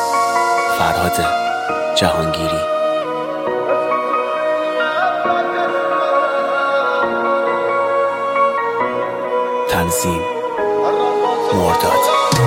فرهاد جهانگیری. تنظیم مرداد.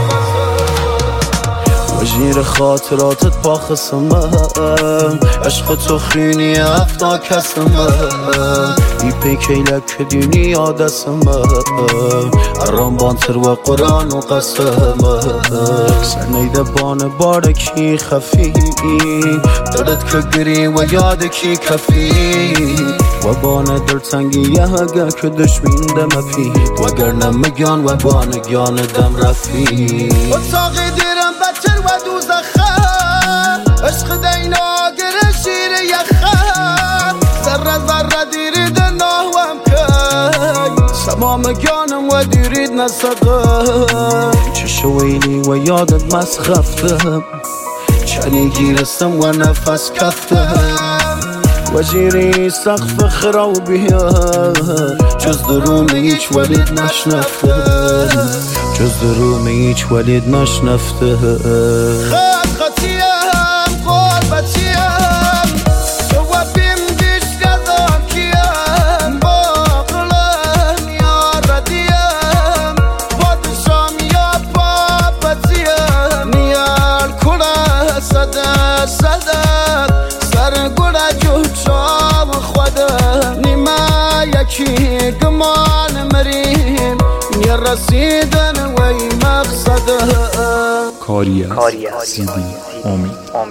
وجیر خاطراتت با خسمم، عشق تو خینی افتا کسمم، ای پیکیلک که دینی آدسمم، ارام بانتر و قرآن و قسمم، سنیده بان بارکی خفی، دلت که گری و یاد کی کفی، و بان در تنگی اگر که دشمین دم پید، وگر نمگان و بانگان دم رفی، و تاقی دیرم بچر و دوزخه، عشق دینا گر شیر یخه، ذره ذره دیرید ناوم که، سمام گانم و دیرید نسقه، چشو ویلی و یادت مسخفتم، چنی گیرستم و نفس کفتم، وجیری سقف خرابیه، جز دروم هیچ ولید نشنفته، جز دروم هیچ ولید نشنفته. خط خطیم قربتیم، تو و بیم دیش گذام کیم، باقلم یا ردیم، پادشام یا پاپتیم، نیار کره صده صده، سر گره جوچام خوده، نیمه یکی گمان مریم، نیر رسیدن وی مقصده. کاری از سیدی امید.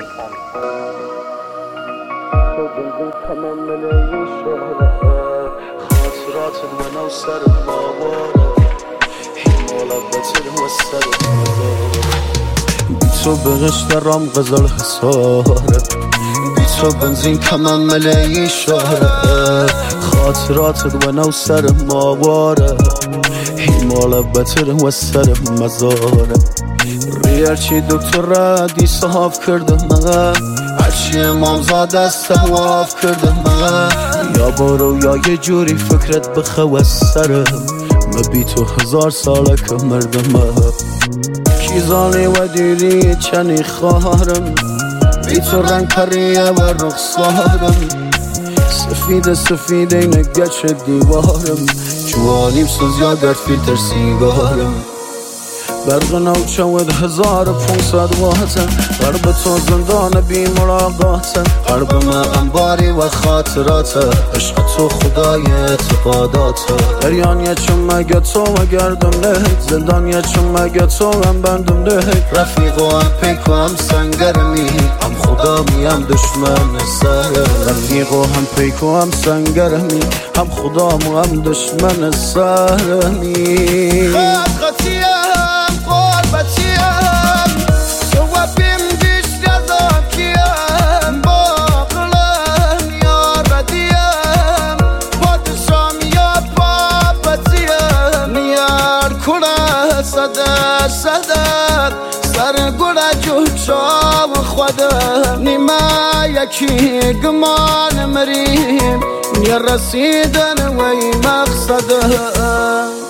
خاطرات من و سر باباره، حمال بطر و سر بی تو بغش درام غزل حساره، بی تو بنزین کمم ملی شهره، خاطرات من و سر ماواره، حمال بطر و سر مزاره، ریرچی دکتر ردی صحاف کرده من، هرچی امام زاده است تواف کرده من، یا برو یا یه جوری فکرت بخواه سرم، بی تو 1000 ساله که مردم، کیزانی و دیری چنی خواهرم، بی تو رنگ پریه و رخصارم، سفید سفید اینه گچ دیوارم، جوانیم سوز یا گر فیلتر سیگارم، برق نوچود 1500 واتن، قرب تو زندان بی ملاقاتن، قرب من انباری و خاطراته، عشق تو خدای اعتقاداته، دریانیه چون مگه تو و گردم نهید، زندانیه چون مگه تو هم بندم نهید، رفیق و هم پیک و هم سنگرمی، هم خدا می هم دشمن سر، رفیق و هم پیک و هم سنگرمی، هم خدا و هم دشمن سرمی. خطیم قربتیم، تو و بیم دیش گذام کیم، باقلم یا ردیم، پادشام یا پاپتیم، نیار کره صده صده، سر گره جوچام خوده، نیمه یکی گمان مریم، نیر رسیدن وی مقصده.